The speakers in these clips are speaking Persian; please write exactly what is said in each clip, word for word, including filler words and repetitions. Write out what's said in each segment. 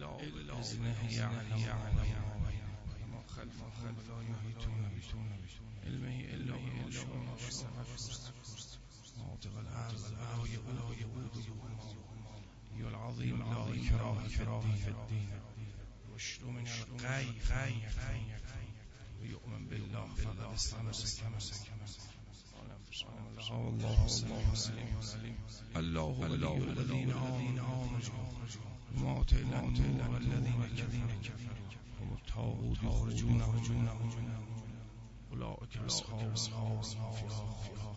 بإذنه يعلم ما خلفهم ولا يحيطون علمه إلا بما شاء ناطق الأرض ولا يؤوده هي العظيم لا إكراه في الدين يشر من الغي ويؤمن بالله فقد استمسك والله سليم الله ولي الذين آمنوا وما آتينا النور الذين كفروا هم الطاغوت يخرجونهم أولئك أصحاب النار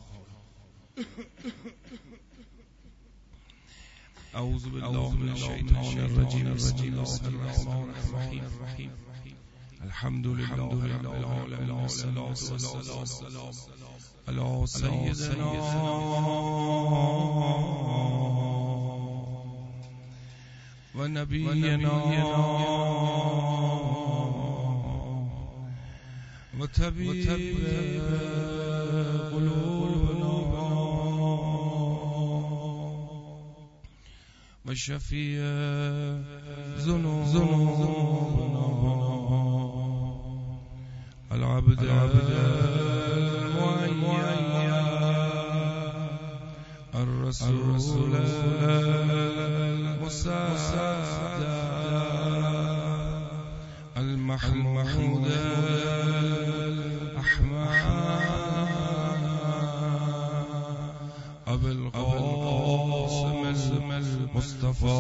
أعوذ بالله من الشيطان الرجيم بسم الله الرحمن الرحيم الحمد لله رب العالمين والصلاة والسلام على سيدنا ونبينا وطبيب قلوبنا وشفيع ذنوبنا العبد المعين الرسول المسدد المحمود الأحمد أبي القاسم المصطفى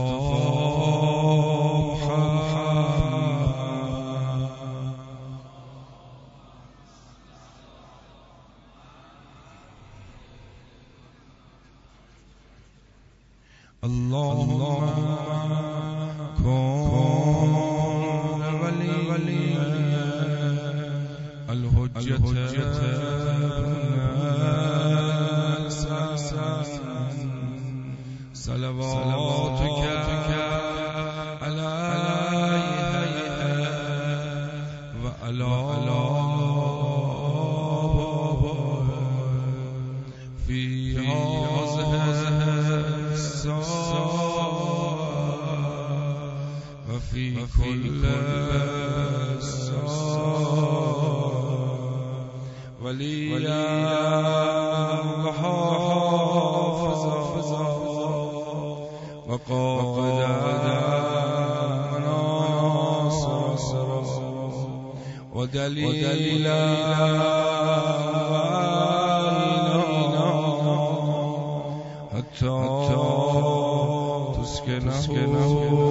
اللهم كن ولي الحجة صلواتك عليه وعلى في وفي كل وليا وحافظا وقائدا وناصرا ودليلا حتى تسكنه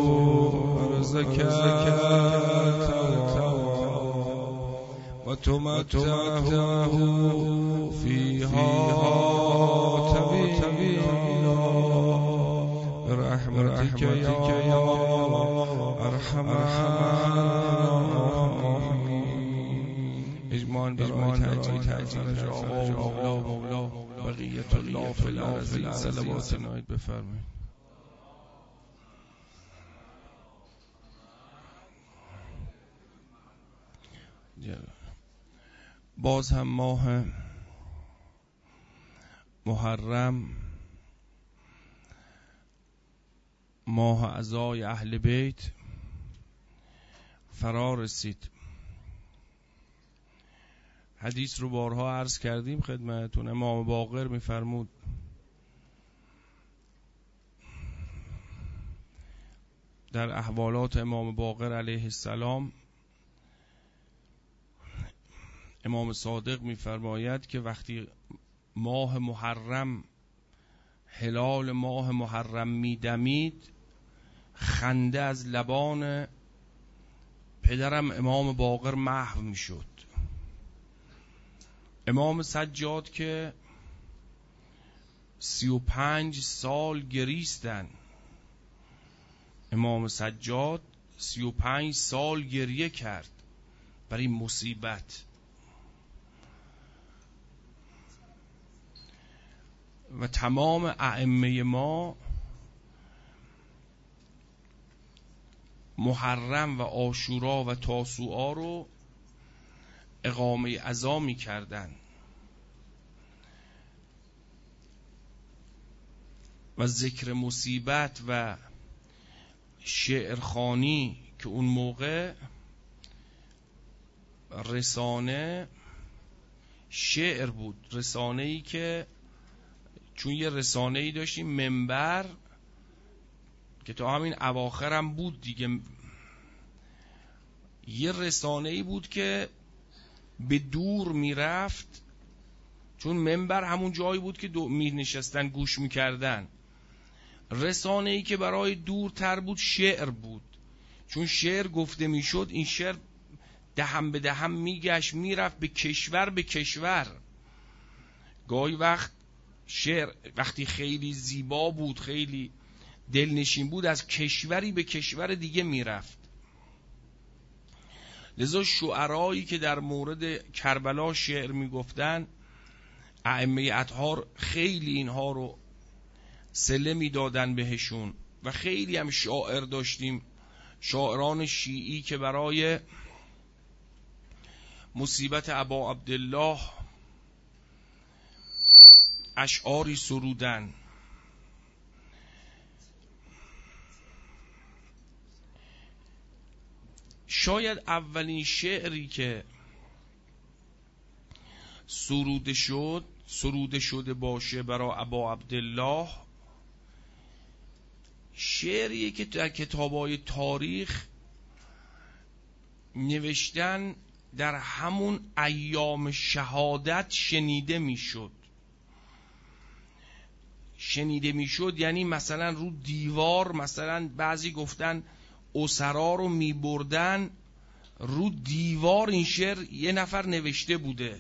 أرزك وتمتعه فيها طويلا برحمتك يا أرحم الراحمين. اجمال برای تعجیل آقا و مولا بقیت الله فی الارض صلوات نایت بفرمایید. باز هم ماه محرم، ماه عزای اهل بیت فرا رسید. حدیث رو بارها عرض کردیم خدمتتون. امام باقر میفرمود در احوالات امام باقر علیه السلام، امام صادق میفرماید که وقتی ماه محرم، هلال ماه محرم میدمید، خنده از لبان پدرم امام باقر محو میشد. امام سجاد که سی و پنج سال گریستن، امام سجاد سی و پنج سال گریه کرد برای مصیبت. و تمام ائمه ما محرم و عاشورا و تاسوعا رو اقامه عزا می کردن و ذکر مصیبت و شعرخوانی که اون موقع رسانه شعر بود، رسانه‌ای که چون یه رسانه‌ای داشتیم منبر که تا همین اواخر هم بود دیگه، یه رسانه‌ای بود که به دور میرفت، چون منبر همون جایی بود که دو می نشستن گوش میکردن. رسانه‌ای که برای دورتر بود شعر بود، چون شعر گفته میشد این شعر دهم به دهم میگشت میرفت به کشور به کشور. گاهی وقت شعر وقتی خیلی زیبا بود، خیلی دلنشین بود، از کشوری به کشور دیگه میرفت. لذا شعرایی که در مورد کربلا شعر میگفتن، ائمه اطهار خیلی اینها رو صله میدادن بهشون. و خیلی هم شاعر داشتیم، شاعران شیعی که برای مصیبت ابا عبدالله اشعاری سرودن. شاید اولین شعری که سروده شد سروده شده باشه برای ابا عبدالله، شعریه که در کتابای تاریخ نوشتن در همون ایام شهادت شنیده میشد. شنیده میشد یعنی مثلا رو دیوار، مثلا بعضی گفتن اسرا رو میبردن رو دیوار این شعر یه نفر نوشته بوده،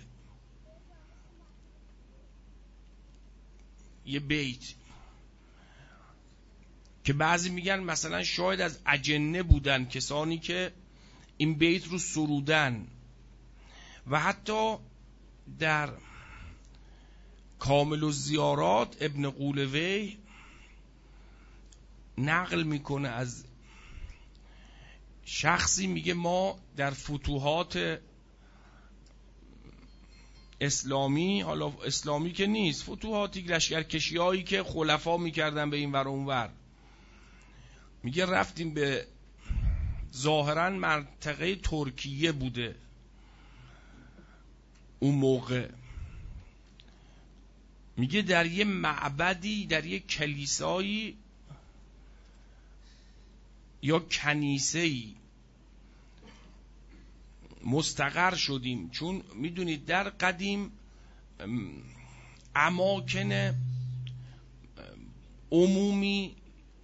یه بیت که بعضی میگن مثلا شاید از اجنه بودن کسانی که این بیت رو سرودن. و حتی در کامل الزیارات ابن قولوی نقل میکنه از شخصی، میگه ما در فتوحات اسلامی، حالا اسلامی که نیست، فتوحاتی لشکرکشی هایی که خلفا میکردن به این ور اون ور، میگه رفتیم به ظاهرا منطقه ترکیه بوده اون موقع، میگه در یه معبدی، در یه کلیسایی یا کنیسه‌ای مستقر شدیم. چون میدونید در قدیم اماکن عمومی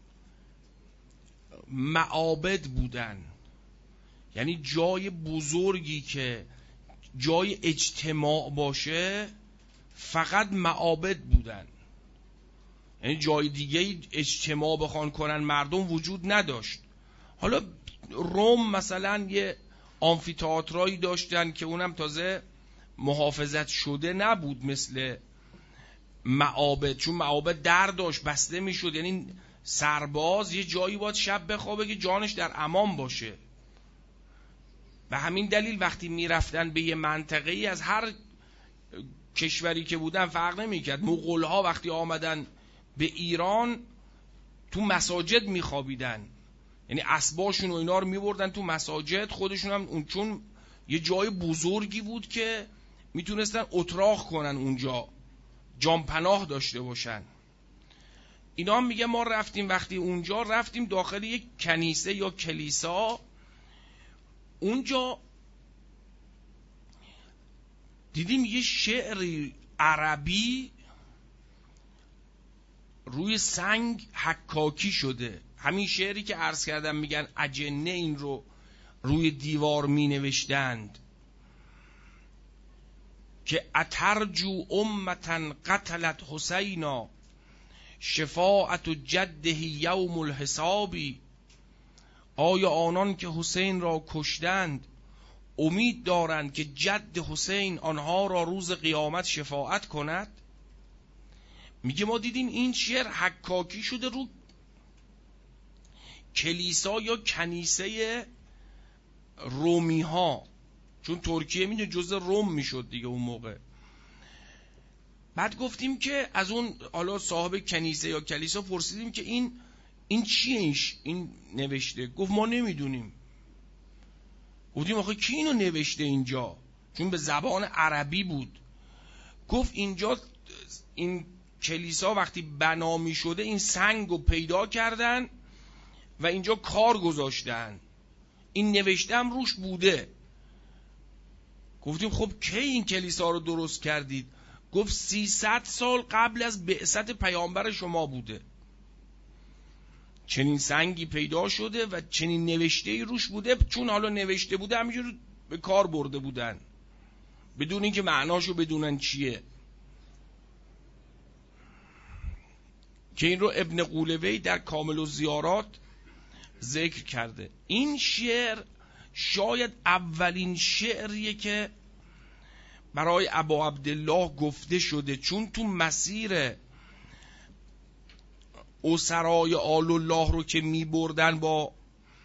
معابد بودن، یعنی جای بزرگی که جای اجتماع باشه فقط معابد بودن، یعنی جای دیگه اجتماع بخوان کنن مردم وجود نداشت. حالا روم مثلا یه آمفی‌تئاترایی داشتن که اونم تازه محافظت شده نبود مثل معابد، چون معابد در داشت بسته میشد، یعنی سرباز یه جایی باید شب بخوابه که جانش در امان باشه. به همین دلیل وقتی میرفتن به یه منطقه ای از هر کشوری که بودن فرق نمیکرد، مغول‌ها وقتی آمدن به ایران تو مساجد میخوابیدن، یعنی اسباشون و اینا رو میبردن تو مساجد، خودشون هم اون چون یه جای بزرگی بود که میتونستن اتراق کنن اونجا، جانپناه داشته باشن. اینا هم میگه ما رفتیم، وقتی اونجا رفتیم داخل یک کنیسه یا کلیسا، اونجا دیدیم یه شعر عربی روی سنگ حکاکی شده، همین شعری که عرض کردم میگن اجنه این رو روی دیوار می نوشتند که اترجو امتن قتلت حسینا شفاعت جده یوم الحسابی. آیا آنان که حسین را کشتند امید دارند که جد حسین آنها را روز قیامت شفاعت کند؟ میگه ما دیدیم این شعر حکاکی شده رو کلیسا یا کنیسه رومی ها، چون ترکیه میدونه جزء روم میشد دیگه اون موقع. بعد گفتیم که از اون حالا صاحب کنیسه یا کلیسا پرسیدیم که این این چیه اینش این نوشته؟ گفت ما نمیدونیم. گفتیم آخه کی اینو نوشته اینجا؟ چون به زبان عربی بود. گفت اینجا این کلیسا وقتی بنا می شده این سنگو پیدا کردن و اینجا کار گذاشتن، این نوشتم روش بوده. گفتیم خب کی این کلیسا رو درست کردید؟ گفت سیصد سال قبل از بعثت پیامبر شما بوده چنین سنگی پیدا شده و چنین نوشته‌ای روش بوده. چون حالا نوشته بوده همینجور به کار برده بودن بدون اینکه معناشو بدونن چیه. که این رو ابن قولوی در کامل الزیارات ذکر کرده. این شعر شاید اولین شعریه که برای ابا عبدالله گفته شده، چون تو مسیر اسرای آل الله رو که می بردن با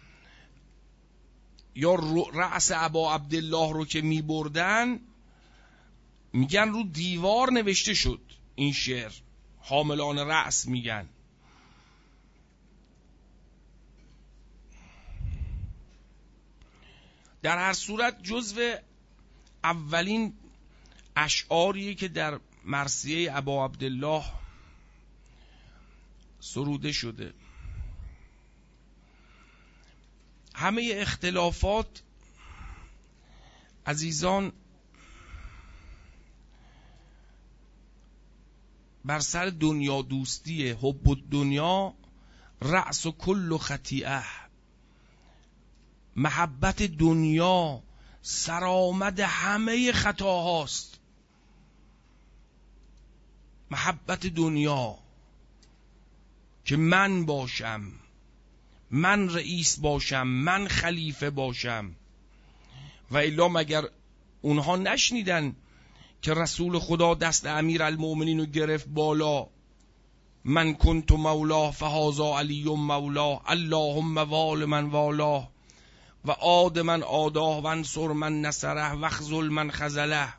یا رأس ابا عبدالله رو که می بردن، میگن رو دیوار نوشته شد این شعر، حاملان رأس میگن. در هر صورت جزو اولین اشعاریه که در مرثیه ابا عبدالله سروده شده. همه اختلافات عزیزان بر سر دنیا دوستیه. حب الدنیا رأس و کل خطیئه. محبت دنیا سرآمد همه خطاهاست. محبت دنیا که من باشم، من رئیس باشم، من خلیفه باشم. و الا مگر اونها نشنیدن که رسول خدا دست امیر المؤمنین رو گرفت بالا، من کنت مولاه فهذا علی مولاه اللهم وال من والاه و عاد من عاداه و انصر من نصره و خذل من خذله.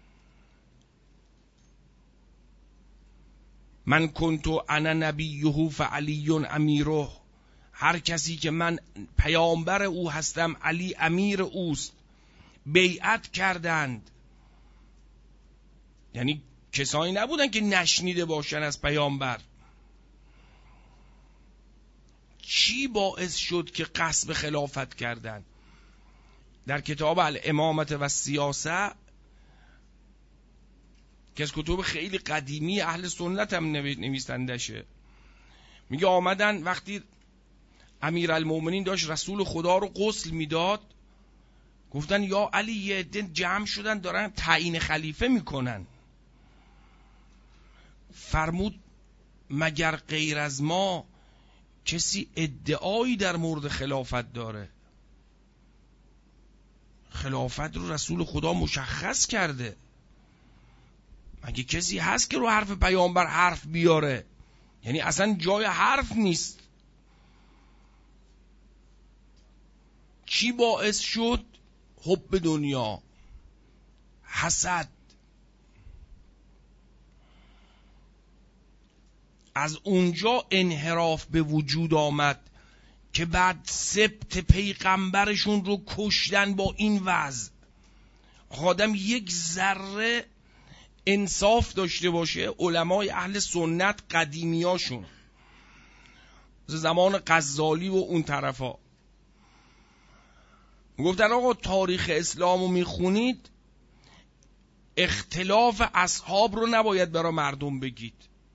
من کنت انا نبیه فعلی امیره. هر کسی که من پیامبر او هستم علی امیر اوست. بیعت کردند، یعنی کسانی نبودن که نشنیده باشن از پیامبر. چی باعث شد که قصد خلافت کردن؟ در کتاب الامامت و سیاسه که از کتب خیلی قدیمی اهل سنت هم نویسندشه، میگه آمدن وقتی امیر المومنین داشت رسول خدا رو غسل میداد، گفتن یا علی یه عده جمع شدن دارن تعیین خلیفه میکنن. فرمود مگر غیر از ما کسی ادعایی در مورد خلافت داره؟ خلافت رو رسول خدا مشخص کرده. مگه کسی هست که رو حرف پیامبر حرف بیاره؟ یعنی اصلا جای حرف نیست. چی باعث شد؟ حب دنیا، حسد. از اونجا انحراف به وجود آمد که بعد سبت پیغمبرشون رو کشتن با این وضع. آدم یک ذره انصاف داشته باشه. علمای اهل سنت قدیمیاشون زمان غزالی و اون طرفا گفتن آقا تاریخ اسلام رو میخونید، اختلاف اصحاب رو نباید برای مردم بگید.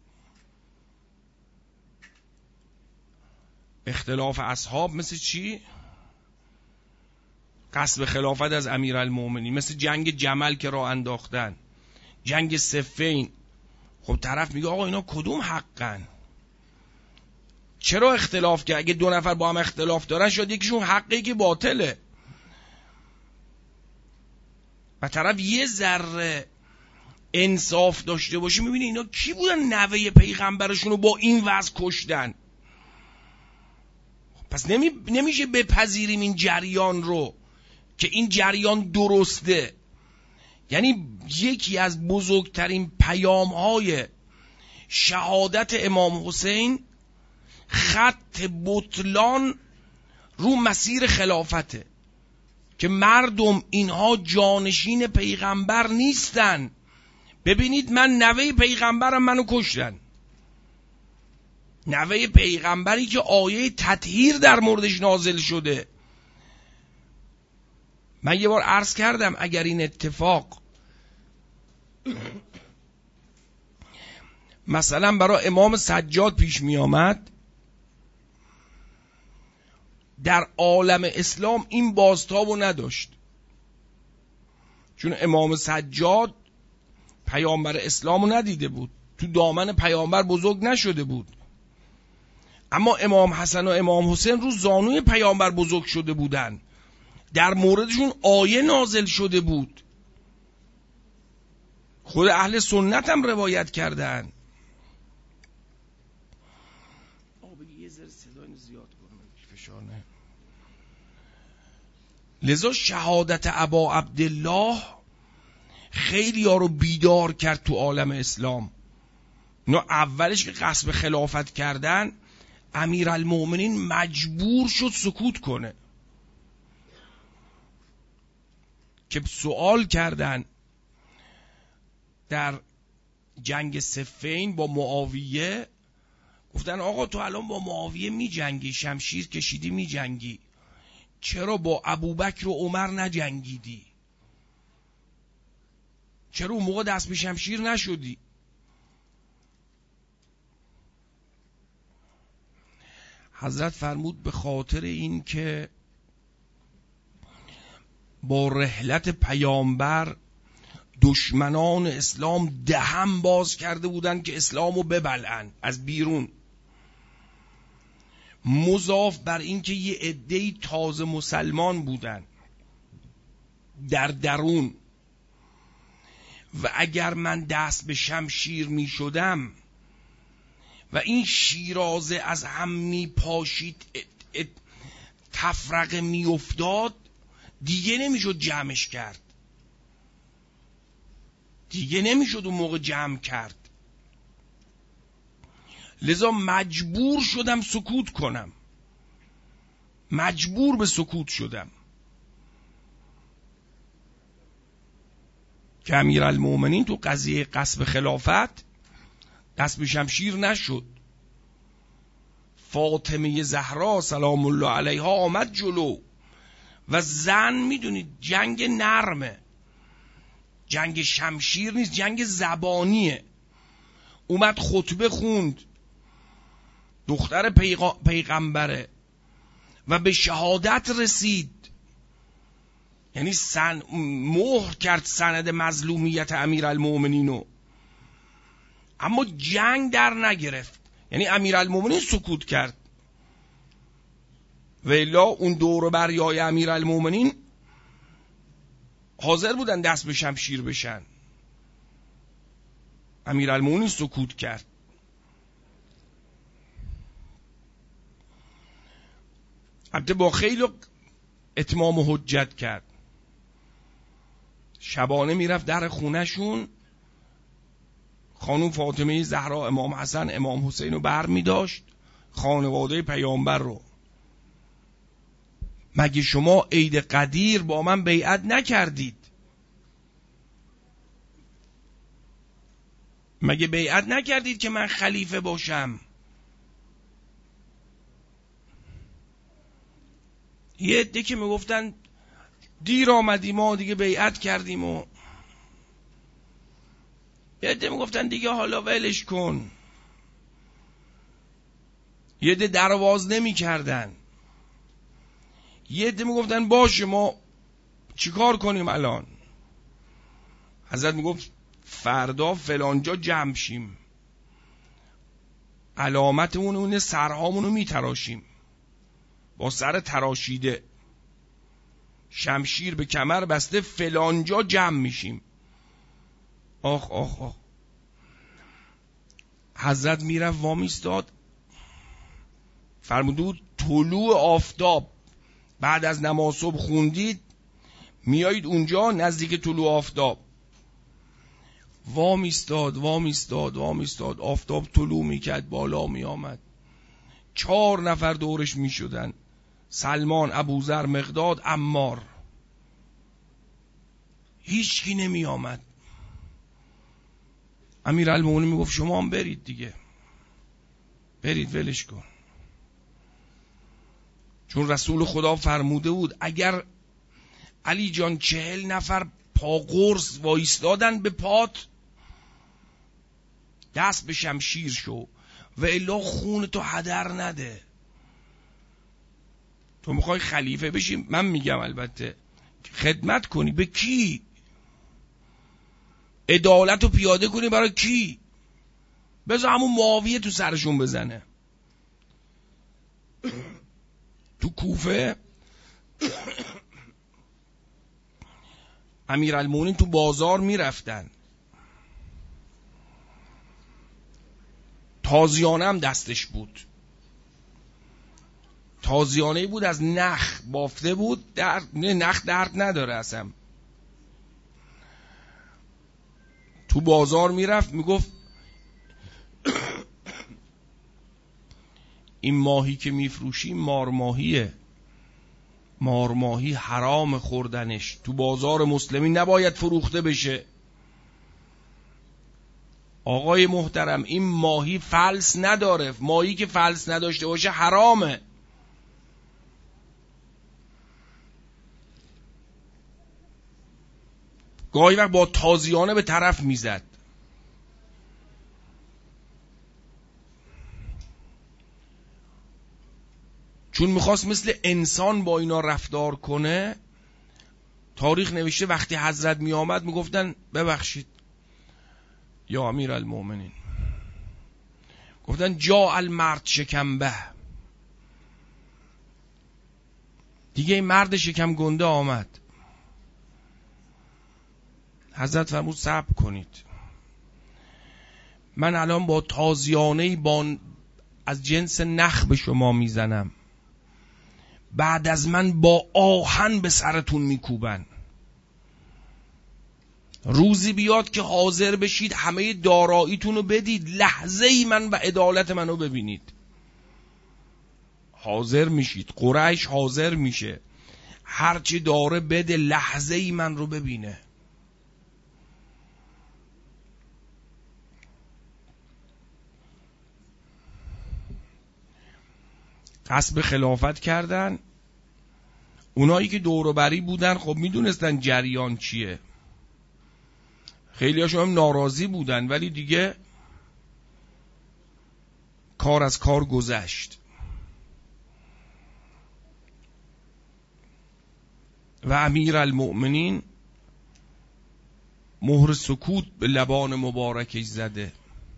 اختلاف اصحاب مثل چی؟ قصد خلافت از امیرالمومنین، مثل جنگ جمل که راه انداختن، جنگ صفین. خب طرف میگه آقا اینا کدوم حقن؟ چرا اختلاف کرد؟ اگه دو نفر با هم اختلاف دارن شاید یکیشون حقی که باطله. و طرف یه ذره انصاف داشته باشه میبینه اینا کی بودن نوه پیغمبرشون رو با این وضع کشتن. پس نمی... نمیشه بپذیریم این جریان رو که این جریان درسته. یعنی یکی از بزرگترین پیام‌های شهادت امام حسین خط بطلان رو مسیر خلافته که مردم اینها جانشین پیغمبر نیستن. ببینید من نوه پیغمبرم منو کشتن، نوه پیغمبری که آیه تطهیر در موردش نازل شده. من یه بار عرض کردم اگر این اتفاق مثلا برای امام سجاد پیش می آمد، در عالم اسلام این بازتابو نداشت، چون امام سجاد پیامبر اسلامو ندیده بود، تو دامن پیامبر بزرگ نشده بود. اما امام حسن و امام حسین رو زانوی پیامبر بزرگ شده بودن، در موردشون آیه نازل شده بود، خود اهل سنت هم روایت کردن. یه ذره صدای زیاد کنم فشار نه. لذا شهادت ابا عبدالله خیلی ها رو بیدار کرد تو عالم اسلام. نه اولش که قصد خلافت کردن، امیرالمومنین مجبور شد سکوت کنه، که سوال کردن در جنگ صفین با معاویه، گفتن آقا تو الان با معاویه می جنگی، شمشیر کشیدی می جنگی، چرا با ابوبکر و عمر نجنگیدی؟ چرا اون موقع دست به شمشیر نشدی؟ حضرت فرمود به خاطر این که با رحلت پیامبر دشمنان اسلام دهن باز کرده بودن که اسلامو ببلعن از بیرون، مضاف بر این که یه عده‌ای تازه مسلمان بودن در درون، و اگر من دست به شمشیر می شدم و این شیرازه از هم می پاشید، تفرقه می افتاد، دیگه نمی شد جمعش کرد، دیگه نمی شد اون موقع جمع کرد. لذا مجبور شدم سکوت کنم، مجبور به سکوت شدم که امیرالمومنین تو قضیه غصب خلافت دست به شمشیر نشد. فاطمه زهرا سلام الله علیها آمد جلو و زن میدونید جنگ نرمه، جنگ شمشیر نیست، جنگ زبانیه. اومد خطبه خوند، دختر پیغ... پیغمبره و به شهادت رسید، یعنی سن... مهر کرد سند مظلومیت امیرالمومنینو، اما جنگ در نگرفت، یعنی امیرالمومنین سکوت کرد. و الا اون دور و بریای امیرالمومنین حاضر بودن دست به شمشیر بشن، امیرالمومنین سکوت کرد. البته با خیلی اتمام و حجت کرد. شبانه میرفت در خونهشون، خانم فاطمه زهرا امام حسن امام حسین رو بر می داشت، خانواده پیامبر رو. مگه شما عید قدیر با من بیعت نکردید؟ مگه بیعت نکردید که من خلیفه باشم؟ یه عده که میگفتن دیر آمدیم ما دیگه بیعت کردیم، و یه عده میگفتن دیگه حالا ولش کن، یه عده درواز نمی کردن، یه عده میگفتن باشه ما چیکار کنیم الان؟ حضرت میگفت فردا فلانجا جمع شیم، علامتمون اونه سرهامونو میتراشیم با سر تراشیده، شمشیر به کمر بسته، فلانجا جمع میشیم. آخ آخ آخ. حضرت میرفت وامیستاد، فرمود طلوع آفتاب بعد از نماز صبح خوندید، میایید اونجا نزدیک طلوع آفتاب، وامیستاد وامیستاد وامیستاد، آفتاب طلوع میکرد، بالا میآمد، چهار نفر دورش می شدن، سلمان، ابوذر، مقداد، عمار. هیچ کی نمی آمد. امیرالمومنین می گفت شما هم برید دیگه، برید ولش کن. چون رسول خدا فرموده بود اگر علی جان چهل نفر پا قرص وایستادن به پات، دست به شمشیر شو و الا خون تو هدر نده. تو میخوای خلیفه بشی، من میگم البته خدمت کنی به کی؟ عدالت رو پیاده کنی برای کی؟ بذار همون معاویه تو سرشون بزنه. تو کوفه امیرالمومنین تو بازار میرفتن، تازیانه هم دستش بود، تازیانه بود از نخ بافته بود، درد نه، نخ درد نداره اصلا. تو بازار میرفت میگفت این ماهی که میفروشی مار ماهیه، مار ماهی حرام خوردنش، تو بازار مسلمی نباید فروخته بشه. آقای محترم این ماهی فلس نداره، ماهی که فلس نداشته باشه حرامه. گاهی وقت با تازیانه به طرف میزد. چون میخواست مثل انسان با اینا رفتار کنه، تاریخ نوشته وقتی حضرت میآمد میگفتن ببخشید یا امیرالمومنین، گفتن جا المرد شکمبه، دیگه این مرد شکم گنده آمد. حضرت فرمود صبر کنید، من الان با تازیانه‌ای با از جنس نخ به شما میزنم، بعد از من با آهن به سرتون میکوبن. روزی بیاد که حاضر بشید همه داراییتون رو بدید، لحظه ای من و عدالت منو ببینید. حاضر میشید، قریش حاضر میشه، هرچی داره بده، لحظه ای من رو ببینه. قصد خلافت کردن. اونایی که دور و بری بودن خب میدونستن جریان چیه، خیلی هاشون هم ناراضی بودن، ولی دیگه کار از کار گذشت. و امیرالمؤمنین مهر سکوت به لبان مبارکش زده.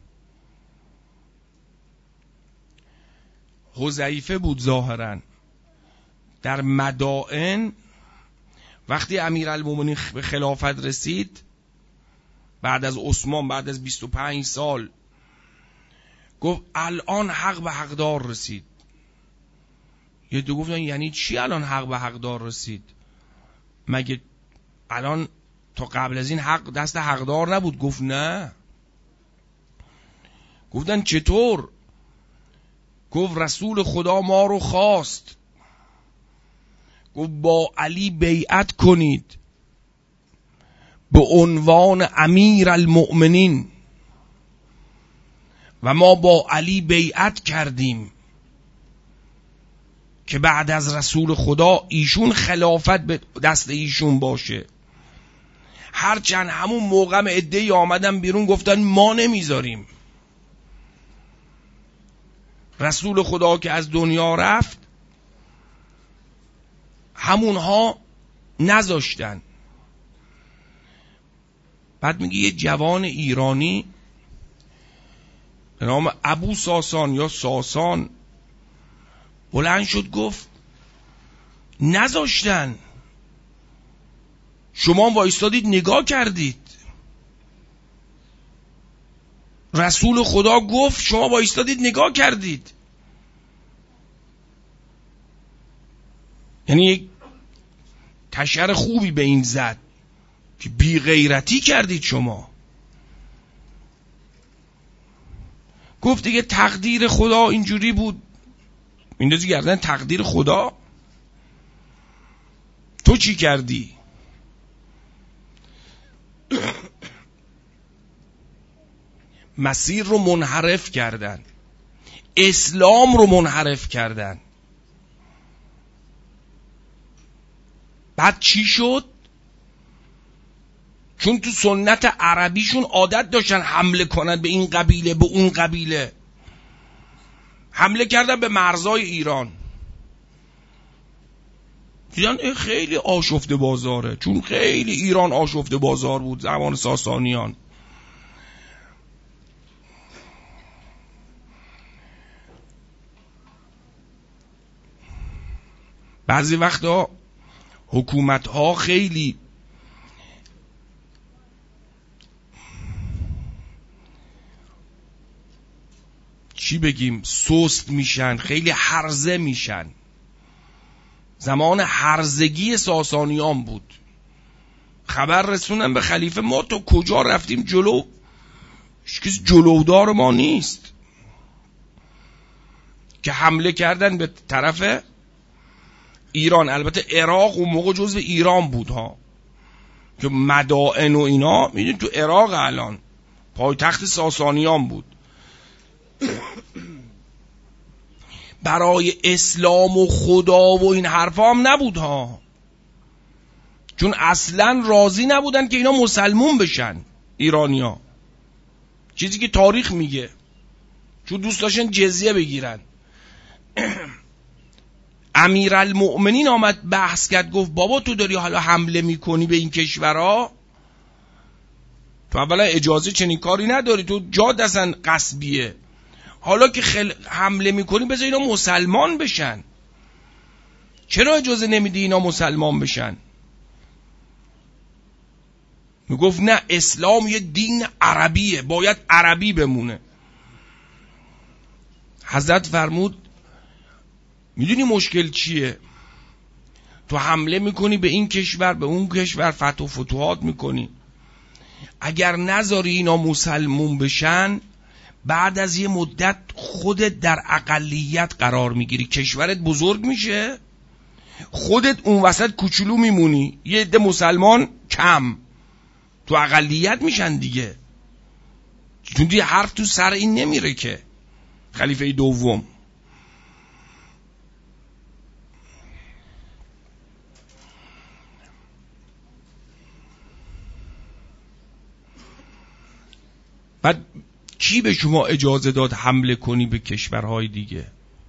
حذیفه بود ظاهرا در مدائن، وقتی امیرالمومنین به خلافت رسید بعد از عثمان، بعد از بیست و پنج سال، گفت الان حق به حقدار رسید. یه دو گفتن یعنی چی الان حق به حقدار رسید؟ مگه الان تا قبل از این حق دست حقدار نبود؟ گفت نه. گفتن چطور؟ گفت رسول خدا ما رو خواست، گفت با علی بیعت کنید به عنوان امیر المؤمنین، و ما با علی بیعت کردیم که بعد از رسول خدا ایشون خلافت به دست ایشون باشه. هرچند همون موقع عده‌ای آمدن بیرون گفتن ما نمیذاریم. رسول خدا که از دنیا رفت همونها نذاشتن. بعد میگه یه جوان ایرانی به نام ابو ساسان یا ساسان بلند شد گفت نذاشتن، شما وایستادید نگاه کردید، رسول خدا گفت شما وایستادید نگاه کردید. یعنی یک تشر خوبی به این زد که بی غیرتی کردید شما. گفت دیگه تقدیر خدا اینجوری بود، میندازی گردن تقدیر خدا. تو چی کردی؟ مسیر رو منحرف کردن، اسلام رو منحرف کردن. بعد چی شد؟ چون تو سنت عربیشون عادت داشتن حمله کنن به این قبیله به اون قبیله، حمله کردن به مرزای ایران. دیدن خیلی آشفته بازاره، چون خیلی ایران آشفته بازار بود زمان ساسانیان. بعضی وقتا حکومت ها خیلی چی بگیم سست میشن، خیلی هرزه میشن. زمان هرزگی ساسانیان بود. خبر رسونن به خلیفه ما تو کجا رفتیم جلو، هیچکس جلودار ما نیست، که حمله کردن به طرف ایران. البته عراق اون موقع جزو ایران بود ها، که مدائن و اینا میدونی تو عراق الان پایتخت ساسانیان بود. برای اسلام و خدا و این حرفا هم نبود ها، چون اصلا راضی نبودن که اینا مسلمون بشن ایرانیا، چیزی که تاریخ میگه، چون دوست داشتن جزیه بگیرن. امیرالمؤمنین آمد بحث کرد، گفت بابا تو داری حالا حمله میکنی به این کشورها، تو اولا اجازه چنین کاری نداری، تو جا دستن قصبیه، حالا که خل... حمله میکنی بذار اینا مسلمان بشن، چرا اجازه نمیدی اینا مسلمان بشن؟ میگفت نه، اسلام یه دین عربیه، باید عربی بمونه. حضرت فرمود میدونی مشکل چیه؟ تو حمله میکنی به این کشور به اون کشور، فتح و فتوحات میکنی، اگر نذاری اینا مسلمون بشن بعد از یه مدت خودت در اقلیت قرار میگیری، کشورت بزرگ میشه، خودت اون وسط کوچولو میمونی، یه عده مسلمان کم، تو اقلیت میشن دیگه. چون دیگه حرف تو سر این نمیره که خلیفه دوم. بعد کی به شما اجازه داد حمله کنی به کشورهای دیگه،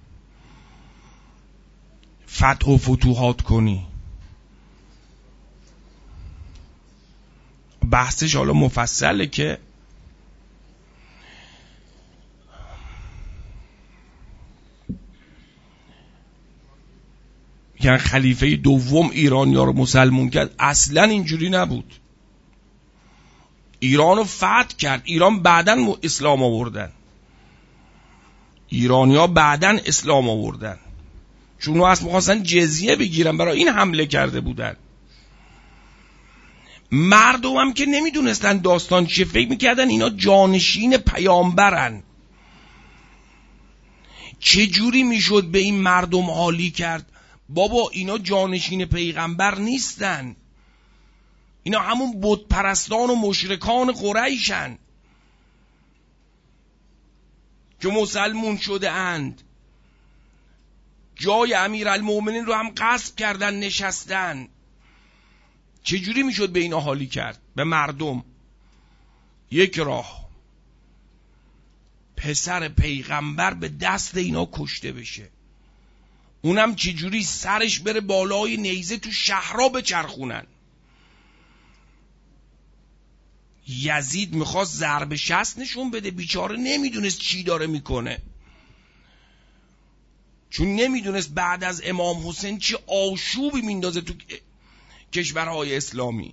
فتح و فتوحات کنی؟ بحثش حالا مفصله که یعنی خلیفه دوم ایرانیا رو مسلمون کرد، اصلا اینجوری نبود. ایران رو فتح کرد، ایران بعدن اسلام آوردن، ایرانیا بعدن اسلام آوردن، چون اون اصلا می‌خواستن جزیه بگیرن، برای این حمله کرده بودن. مردم هم که نمیدونستن داستان چیه، فکر میکردن اینا جانشین پیامبرن. چه جوری میشد به این مردم حالی کرد؟ بابا اینا جانشین پیغمبر نیستن، اینا همون بت پرستان و مشرکان قریشن که مسلمون شده اند، جای امیرالمؤمنین رو هم غصب کردن نشستن. چجوری میشد به اینا حالی کرد؟ به مردم یک راه، پسر پیغمبر به دست اینا کشته بشه، اونم چجوری؟ سرش بره بالای نیزه تو شهرها بچرخونن. یزید میخواست ضرب شست نشون بده، بیچاره نمیدونست چی داره میکنه، چون نمیدونست بعد از امام حسین چه آشوبی میندازه تو کشورهای اسلامی.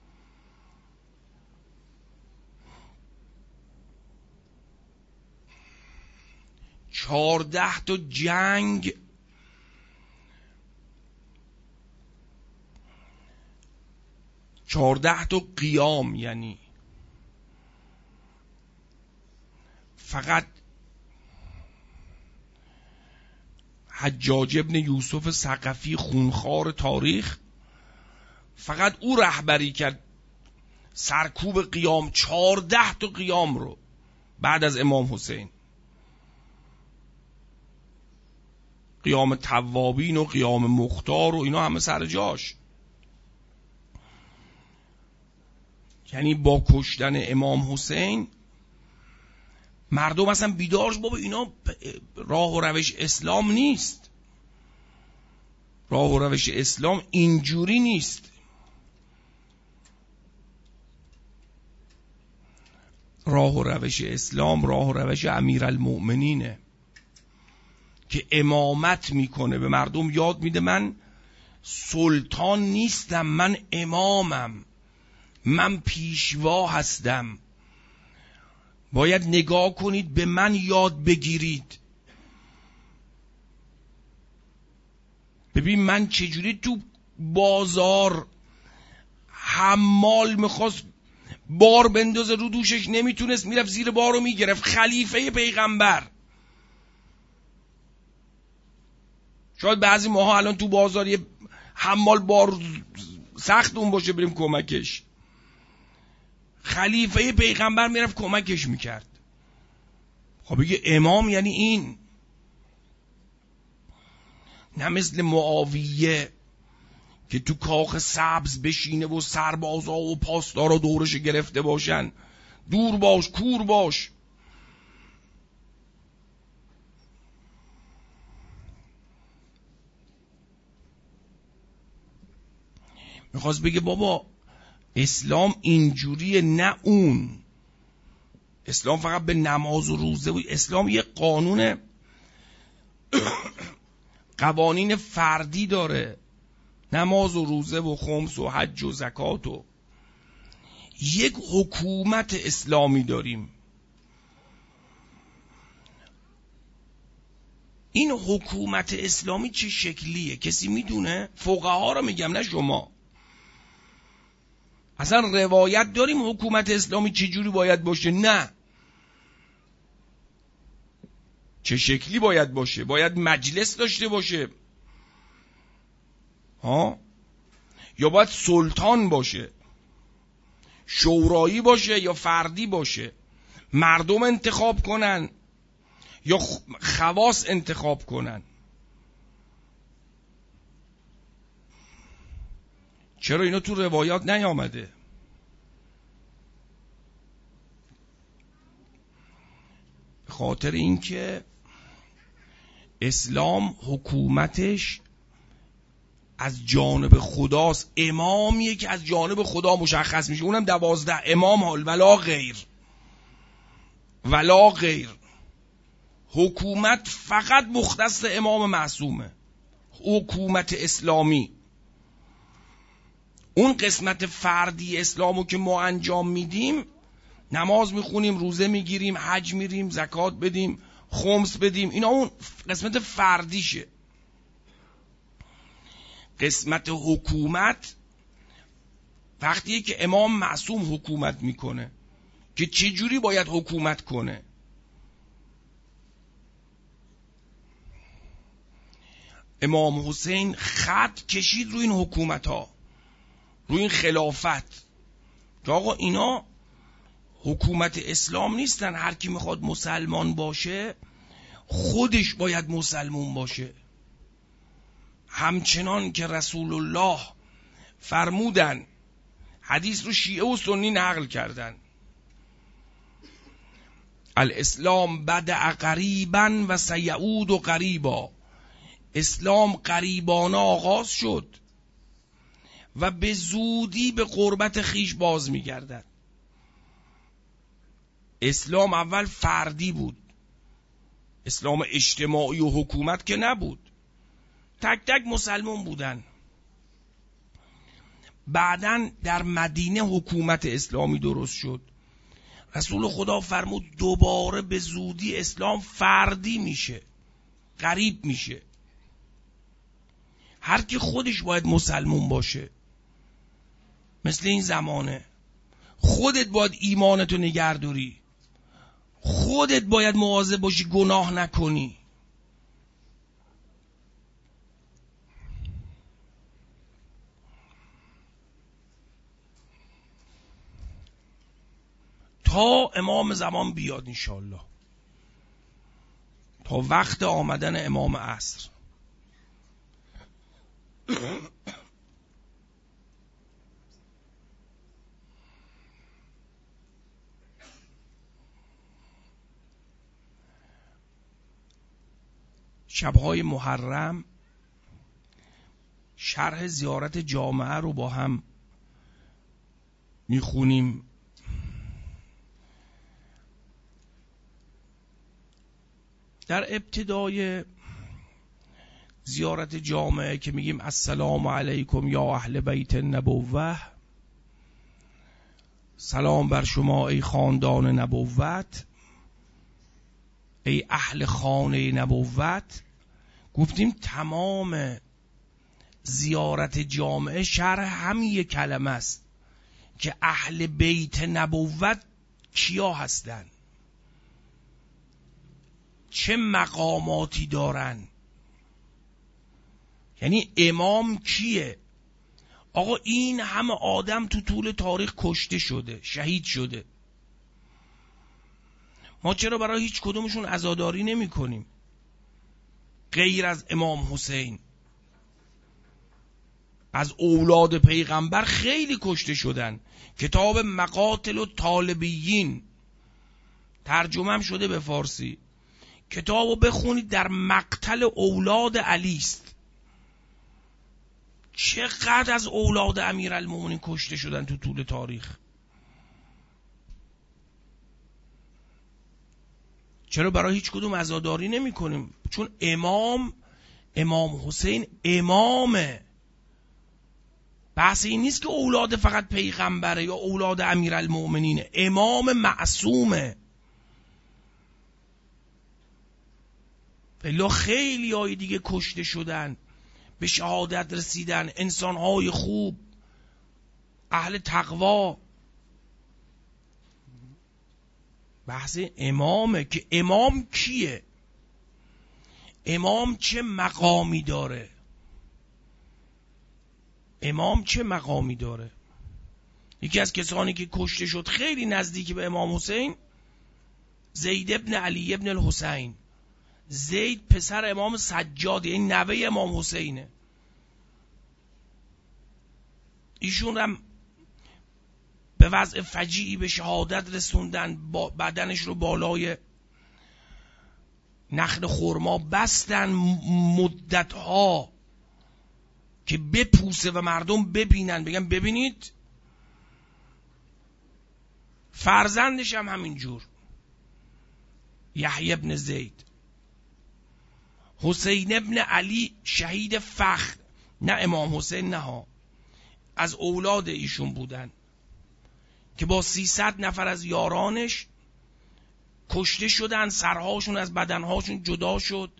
چهارده تا جنگ چهارده تا قیام، یعنی فقط حجاج ابن یوسف ثقفی خونخوار تاریخ، فقط او رهبری کرد سرکوب قیام، چهارده تا قیام رو بعد از امام حسین، قیام توابین و قیام مختار و اینا همه سر جاش. یعنی با کشتن امام حسین مردم اصلا بیدارش، بابا اینا راه و روش اسلام نیست، راه و روش اسلام اینجوری نیست. راه و روش اسلام راه و روش امیرالمؤمنینه که امامت میکنه، به مردم یاد میده من سلطان نیستم، من امامم، من پیشوا هستم، باید نگاه کنید به من یاد بگیرید. ببین من چجوری تو بازار حمال میخواست بار بندازه رو دوشش، نمیتونست، میرفت زیر بارو میگرفت، خلیفه پیغمبر. شاید بعضی ماها الان تو بازار یه حمال بار سخت اون باشه بریم کمکش، خلیفه پیغمبر میرفت کمکش میکرد. خب بگه امام یعنی این، نه مثل معاویه که تو کاخ سبز بشینه و سربازا و پاسدارا دورش گرفته باشن، دور باش کور باش. میخواست بگه بابا اسلام اینجوریه، نه اون. اسلام فقط به نماز و روزه بود، اسلام یه قانون قوانین فردی داره، نماز و روزه و خمس و حج و زکات و یک حکومت اسلامی داریم. این حکومت اسلامی چه شکلیه کسی میدونه؟ فقها رو میگم نه شما. اصلا روایت داریم حکومت اسلامی چه جوری باید باشه؟ نه. چه شکلی باید باشه؟ باید مجلس داشته باشه ها، یا باید سلطان باشه، شورایی باشه یا فردی باشه، مردم انتخاب کنن یا خواص انتخاب کنن؟ چرا اینا تو روایات نیامده؟ خاطر اینکه اسلام حکومتش از جانب خداست، امامیه که از جانب خدا مشخص میشه، اونم دوازده امام حال ولا غیر، ولا غیر. حکومت فقط مختص امام معصومه، حکومت اسلامی. اون قسمت فردی اسلامو که ما انجام میدیم، نماز میخونیم، روزه میگیریم، حج میریم، زکات بدیم، خمس بدیم، اینا اون قسمت فردیشه. قسمت حکومت وقتیه که امام معصوم حکومت میکنه که چه جوری باید حکومت کنه. امام حسین خط کشید روی این حکومت ها، روی این خلافت، که آقا اینا حکومت اسلام نیستن، هر کی میخواد مسلمان باشه خودش باید مسلمون باشه. همچنان که رسول الله فرمودن، حدیث رو شیعه و سنی نقل کردن، الاسلام بدأ قریبا و سیعود و قریبا، اسلام قریبانه آغاز شد و به زودی به قربت خیش باز میگردد. اسلام اول فردی بود، اسلام اجتماعی و حکومت که نبود، تک تک مسلمان بودن. بعدن در مدینه حکومت اسلامی درست شد، رسول خدا فرمود دوباره به زودی اسلام فردی میشه، غریب میشه. هر کی خودش باید مسلمون باشه. مثل این زمانه خودت باید ایمانتو نگهداری، خودت باید مواظب باشی گناه نکنی. تا امام زمان بیاد انشالله، تا وقت آمدن امام عصر. شبهای محرم شرح زیارت جامعه رو با هم میخونیم. در ابتدای زیارت جامعه که میگیم السلام علیکم یا اهل بیت النبوة، سلام بر شما ای خاندان نبوت، ای اهل خانه نبوت، گفتیم تمام زیارت جامعه شرح همین یک کلمه است که اهل بیت نبوت کیا هستن، چه مقاماتی دارن، یعنی امام کیه. آقا این همه آدم تو طول تاریخ کشته شده، شهید شده، ما چرا برای هیچ کدومشون عزاداری نمی کنیم غیر از امام حسین؟ از اولاد پیغمبر خیلی کشته شدن. کتاب مقاتل و طالبیین ترجمه هم شده به فارسی، کتابو بخونید، در مقتل اولاد علی است. چقدر از اولاد امیرالمومنین کشته شدن تو طول تاریخ. چرا برای هیچ کدوم عزاداری نمی کنیم؟ چون امام امام حسین امامه. بحث این نیست که اولاد فقط پیغمبره یا اولاد امیرالمومنینه، امام معصومه. بلا خیلی های دیگه کشته شدن، به شهادت رسیدن، انسانهای خوب، اهل تقوا. بحث امامه که امام کیه، امام چه مقامی داره، امام چه مقامی داره. یکی از کسانی که کشته شد خیلی نزدیک به امام حسین، زید ابن علی ابن الحسین. زید پسر امام سجاد، این نوه امام حسینه. ایشون هم به وضع فجیعی به شهادت رسوندن، با بدنش رو بالای نخل خرما بستن مدتها که بپوسه و مردم ببینن، بگن ببینید. فرزندش هم همینجور، یحیی ابن زید. حسین ابن علی شهید فخر، نه امام حسین، نه ها، از اولاد ایشون بودن که با سیصد نفر از یارانش کشته شدن، سرهاشون از بدنهاشون جدا شد.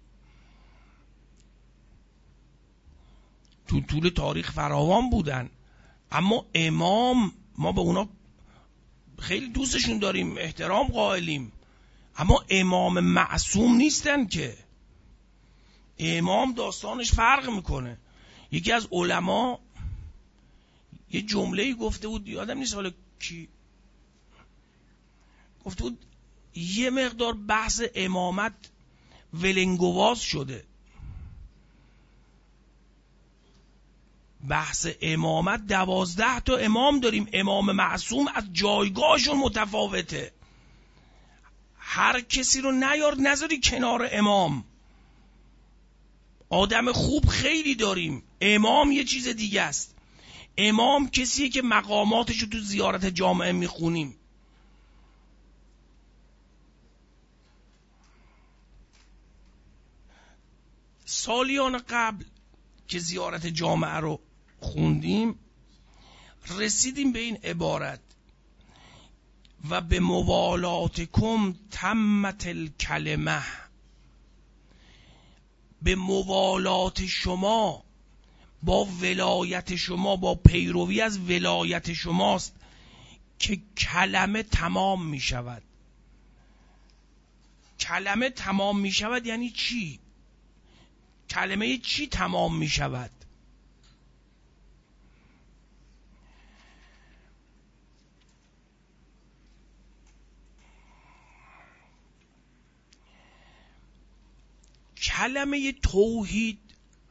تو طول تاریخ فراوان بودن. اما امام، ما به اونا خیلی دوستشون داریم، احترام قائلیم، اما امام معصوم نیستن که. امام داستانش فرق میکنه. یکی از علما یه جمله‌ای گفته بود، یادم نیست حالا کی گفته بود، یه مقدار بحث امامت ولنگواز شده. بحث امامت دوازده تا امام داریم، امام معصوم از جایگاهشون متفاوته. هر کسی رو نیار نذاری کنار امام. آدم خوب خیلی داریم، امام یه چیز دیگه است. امام کسیه که مقاماتشو تو زیارت جامعه میخونیم. سالیان قبل که زیارت جامعه رو خوندیم رسیدیم به این عبارت: و به موالاتکم تمت الکلمه. به موالات شما، با ولایت شما، با پیروی از ولایت شماست که کلمه تمام می شود. کلمه تمام می شود یعنی چی؟ کلمه چی تمام می شود؟ کلمه توحید،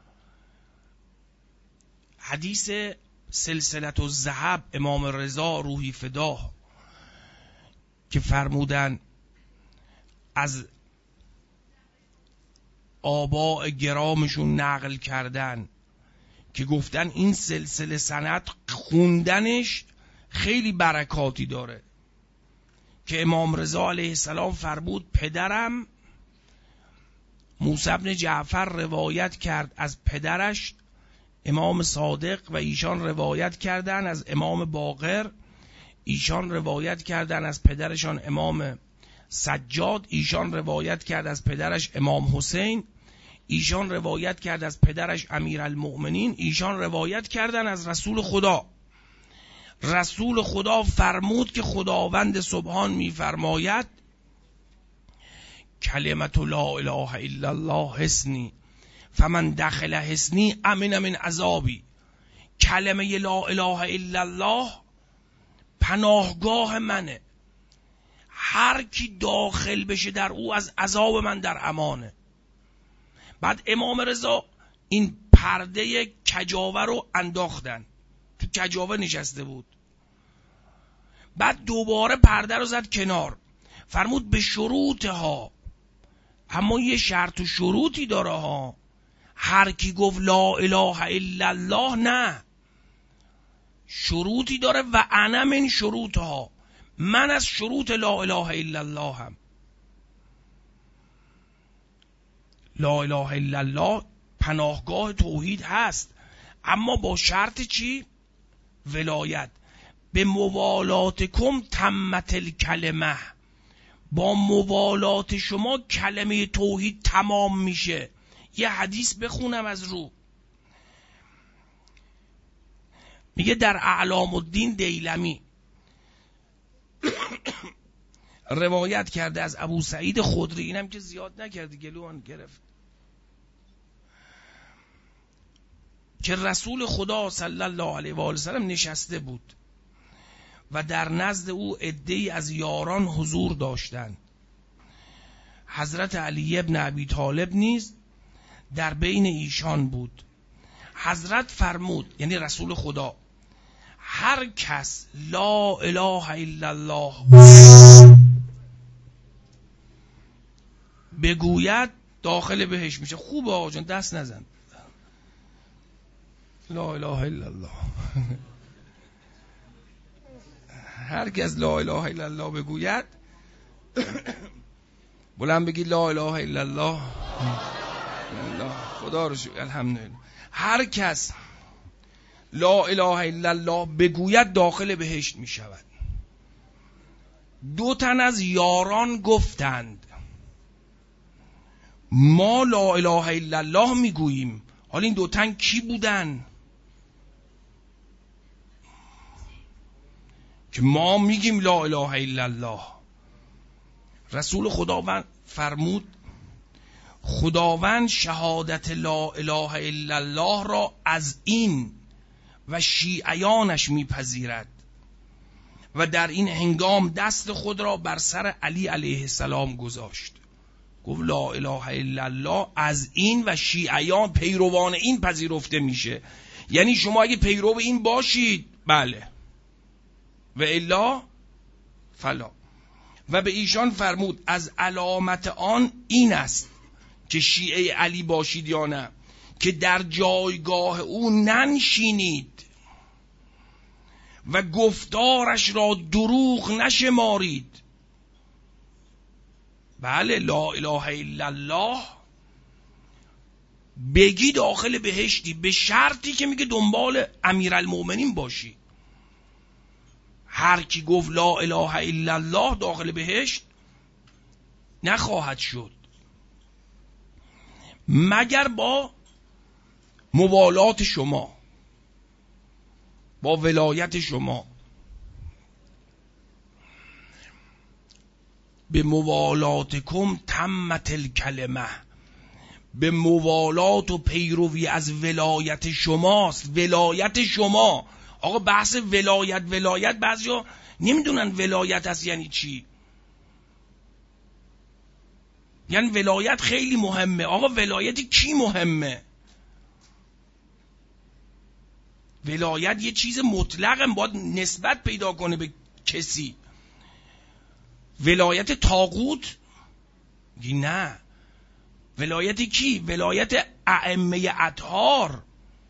حدیث سلسلة الذهب امام رضا روحی فداه که فرمودن از آباء گرامشون نقل کردن که گفتن این سلسله سند خوندنش خیلی برکاتی داره، که امام رضا علیه السلام فرمود پدرم موسی بن جعفر روایت کرد از پدرش امام صادق و ایشان روایت کردن از امام باقر، ایشان روایت کردن از پدرشان امام سجاد، ایشان روایت کرد از پدرش امام حسین، ایشان روایت کرد از پدرش امیرالمؤمنین، ایشان روایت کردن از رسول خدا. رسول خدا فرمود که خداوند سبحان میفرماید کلمت لا اله الا الله حصنی فمن دخل حصنی امن من عذابی. کلمه لا اله الا الله پناهگاه منه، هر کی داخل بشه در او از عذاب من در امانه. بعد امام رضا این پرده کجاوه رو انداختن، تو کجاوه نشسته بود، بعد دوباره پرده رو زد کنار، فرمود به شروطها، اما یه شرط و شروطی داره ها، هر کی گفت لا اله الا الله نه، شروطی داره و انا من شروطها، من از شروط لا اله الا الله هم. لا اله الا الله پناهگاه توحید هست، اما با شرط چی؟ ولایت. به موالاتکم تمت الکلمه، با موالات شما کلمه توحید تمام میشه. یه حدیث بخونم از رو، میگه در اعلام الدین دیلمی روایت کرده از ابو سعید خدری، اینم که زیاد نکردی گلوان گرفت، که رسول خدا صلی الله علیه و آله و سلم نشسته بود و در نزد او عده‌ای از یاران حضور داشتند. حضرت علی ابن ابی طالب نیز در بین ایشان بود. حضرت فرمود، یعنی رسول خدا، هر کس لا اله الا الله بگوید داخل بهش میشه. خوبه آقا جان، دست نزن. لا اله الا الله هر کس لا اله الا الله بگوید، بلند بگی لا اله الا الله، الله خدا رو شکر الحمدلله. هر کس لا اله الا الله بگوید داخل بهشت می شود. دو تن از یاران گفتند ما لا اله الا الله میگوییم. حالا این دو تن کی بودن؟ که ما میگیم لا اله الا الله. رسول خداوند فرمود خداوند شهادت لا اله الا الله را از این و شیعیانش میپذیرد و در این هنگام دست خود را بر سر علی علیه السلام گذاشت، گفت لا اله الا الله از این و شیعیان پیروان این پذیرفته میشه. یعنی شما اگه پیرو این باشید بله، و الا فلا. و به ایشان فرمود از علامت آن این است که شیعه علی باشید یا نه، که در جایگاه او ننشینید و گفتارش را دروغ نشمارید. بله لا اله الا الله بگی داخل بهشتی، به شرطی که میگه دنبال امیرالمؤمنین باشی. هر کی گفت لا اله الا الله داخل بهشت نخواهد شد مگر با موالات شما، با ولایت شما. به موالاتکم تمت الکلمه، به موالات و پیروی از ولایت شماست. ولایت شما آقا، بحث ولایت ولایت بعضیا نمیدونن ولایت هست یعنی چی. یعنی ولایت خیلی مهمه. آقا ولایت کی مهمه؟ ولایت یه چیز مطلقه، باید نسبت پیدا کنه به کسی. ولایت طاغوت نه. ولایت کی؟ ولایت ائمه اطهار،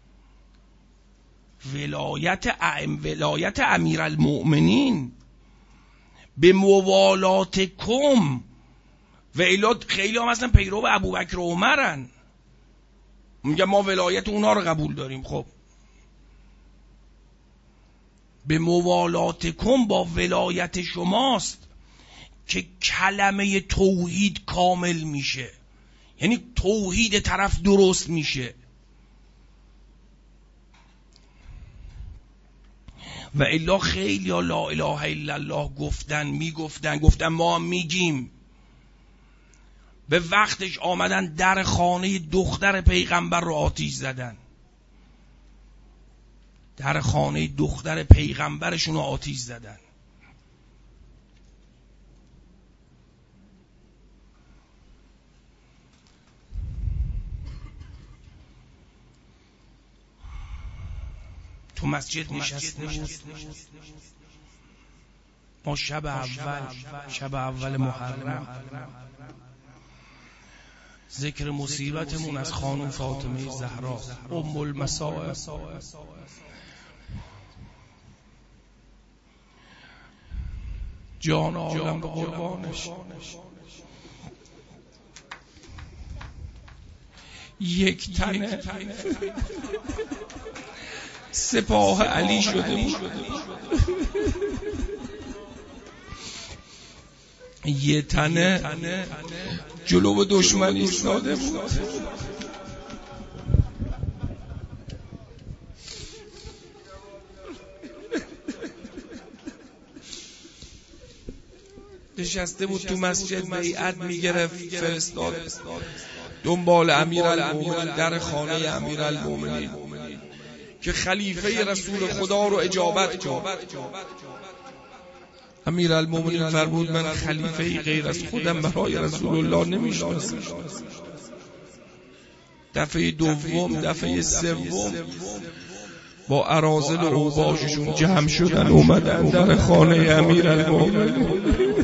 ولایت ائم ولایت امیرالمؤمنین. به موالات کم و ایلاد خیلی هم اصلا پیرو ابوبکر و عمرن، میگه ما ولایت اونا رو قبول داریم. خب به موالات کم با ولایت شماست که کلمه توحید کامل میشه، یعنی توحید طرف درست میشه. و الا خیلی ها لا اله الا الله گفتن، میگفتن گفتن ما هم میگیم. به وقتش آمدن در خانه دختر پیغمبر رو آتیش زدن، در خانه دختر پیغمبرشون رو آتیش زدن. تو مسجد نشسته بود. ما شب اول شب اول محرم ذکر مصیبتمون از خانم فاطمه زهرا ام المصائب. جان عالم به قربانش. یک تنه سپاه علی شده بود، یه تنه جلو دشمن ایستاده بود. نشسته بود تو مسجد بیعت میگرفت، فرستاد دنبال امیرالمومنین در خانه امیرالمومنین که خلیفه رسول خدا رو اجابت کن. امیرالمومنین فرمود من خلیفه غیر از خودم برای رسول الله نمیشناسم. دفعه دوم دفعه سوم با اراذل و اوباششون جمع شدن اومدن در خانه امیرالمومنین،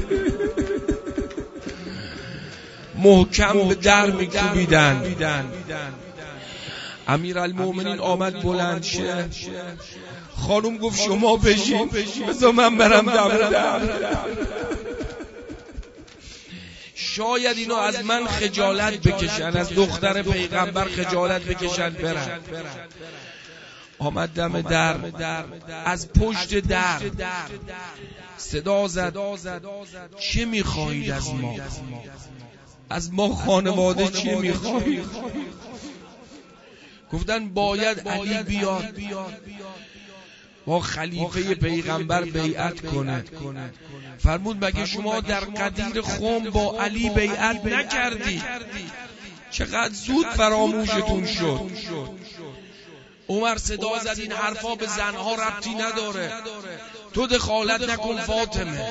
محکم به در میکوبیدن. امیرالمومنین آمد بلند شه، خانم گفت شما بشین بذار من برم دم در. شاید اینا از من خجالت بکشن، از دختر پیغمبر خجالت بکشن برن. آمد دم در، از پشت در صدا زد چه میخواهید از ما؟ از ما خانواده چی میخواهید؟ گفتن باید علی بیاد با خلیفه پیغمبر بیعت کنه. فرمود مگه شما در قدیر خم با علی بیعت نکردی؟ چقدر زود فراموشتون شد. عمر صدا زد این حرفا به زنها ربطی نداره، تو دخالت نکن فاطمه.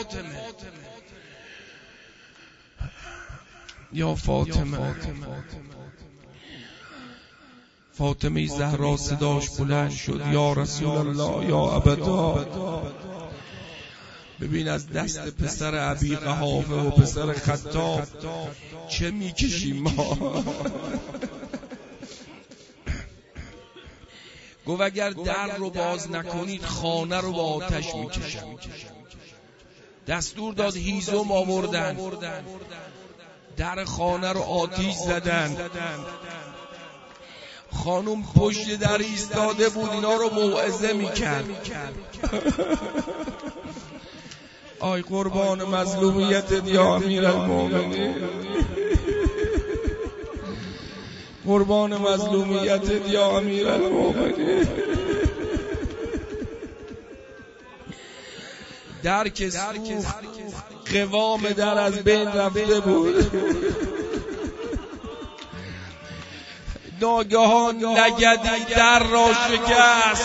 یا فاطمه فاطمه زهرا صداش بلند شد یا رسول الله یا ابدا. ببین از دست پسر ابی قحافه و پسر خطاب چه میکشیم ما. گفت اگر در رو باز نکنید خانه رو با آتش میکشم. دستور داد هیزم آوردن، در خانه رو آتیش زدن. خانم پشت در ایستاده بود اینا رو موعظه میکرد. آی قربان مظلومیت یا امیرالمومنین، قربان مظلومیت یا امیرالمومنین. در که سوخت قوام در از بین رفته بود. ناگهان لگدی در را شکست.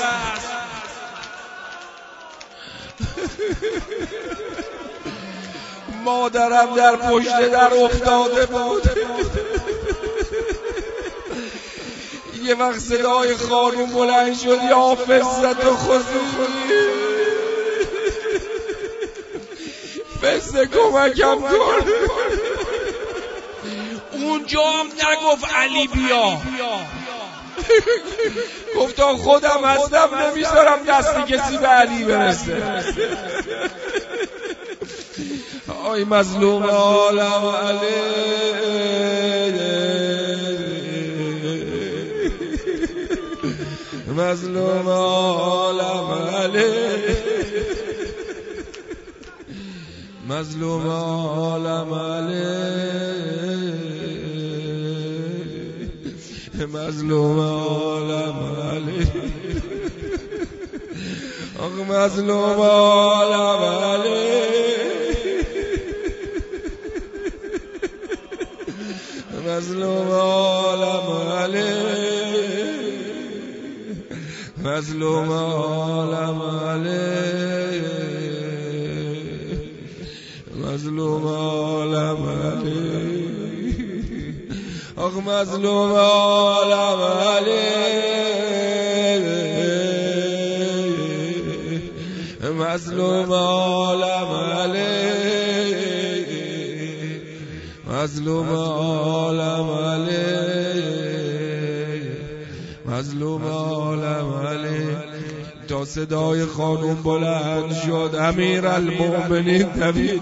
مادرم در پشت در افتاده بود. یه وقت صدای خانوم بلند شد یا فزت و خضوری، فزت کمکم کن. اونجا هم نگفت علی بیا، گفتا خودم هستم نمیذارم دستی کسی به علی برسه. آی مظلوم عالم علی، مظلوم عالم علی، مظلوم عالم علی، مظلوم عالم علی، آخ مظلوم عالم علی، مظلوم عالم علی، مظلوم عالم علی، مظلوم عالم علی، آخ مظلوم عالم علی، مظلوم عالم علی، مظلوم عالم علی، مظلوم عالم علی. تا صدای خانوم بلند شد امیرالمومنین دوید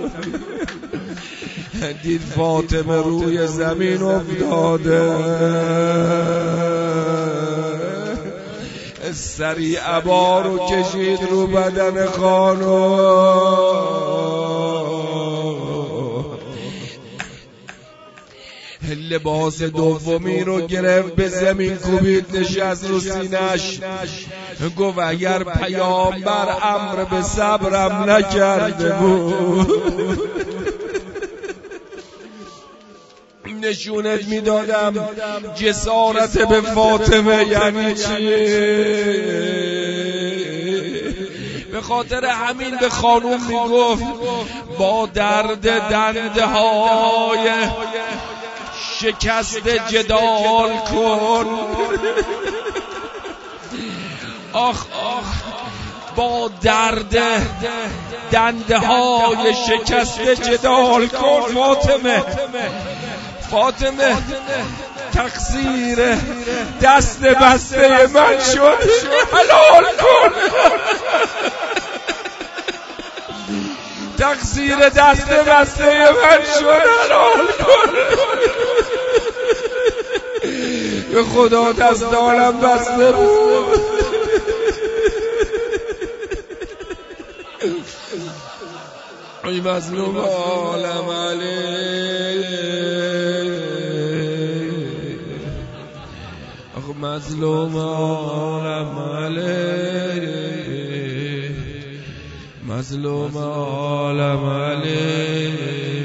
دید فاطمه روی زمین افتاده، سریع عبا رو کشید رو بدن خانوم، لباس دومی رو گرفت به زمین کوبید، نشست رو سینش، گفت اگر پیامبر امر به صبرم نکرده بود نشونت میدادم جسارت به فاطمه یعنی چی. به خاطر همین به خانوم میگفت با درد دنده های شکست جدال کن. آخ آخ با درد دنده های شکست جدال کن. فاطمه فاطمه تقصیر دست بسته من شد، حلال کن. تقصیر دست بسته من شد، حلال کن. به خدا دستانم بسته بود. ای مظلوم عالم علی، آخ مظلوم عالم علی، مظلوم عالم علی،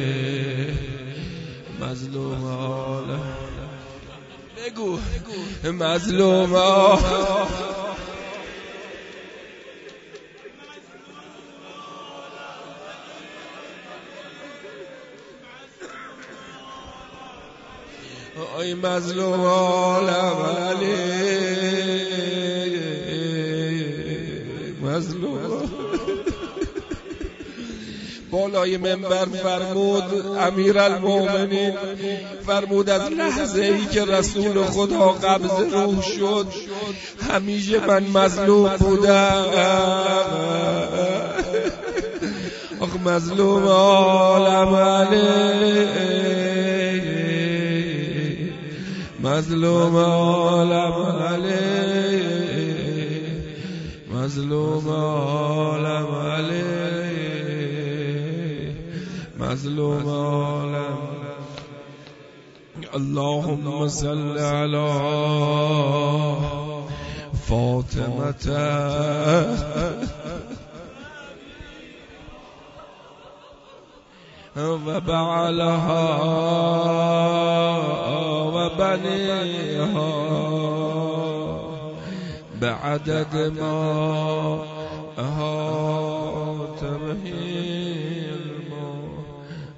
مظلوم عالم. بگو مظلوم عالم. ای مظلوم عالم علی، مظلوم. بالای منبر فرمود امیرالمومنین، فرمود از لحظه ای که رسول خدا قبض روح شد همیشه من مظلوم بودم. آخ مظلوم عالم علی، مظلوم عالم علی، مظلوم عالم علی، مظلوم عالم. اللهم صل علی فاطمه و بعلها و بنیها بعدد ما احاط به علمه.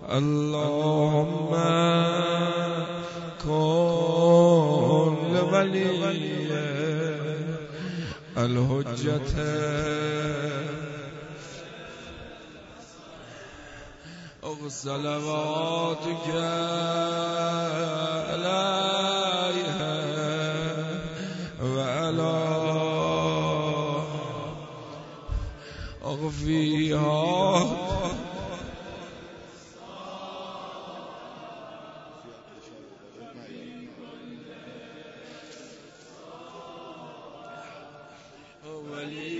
اللهم کن لولی الحجت صلواتك عليها وعلى أغفيها ولي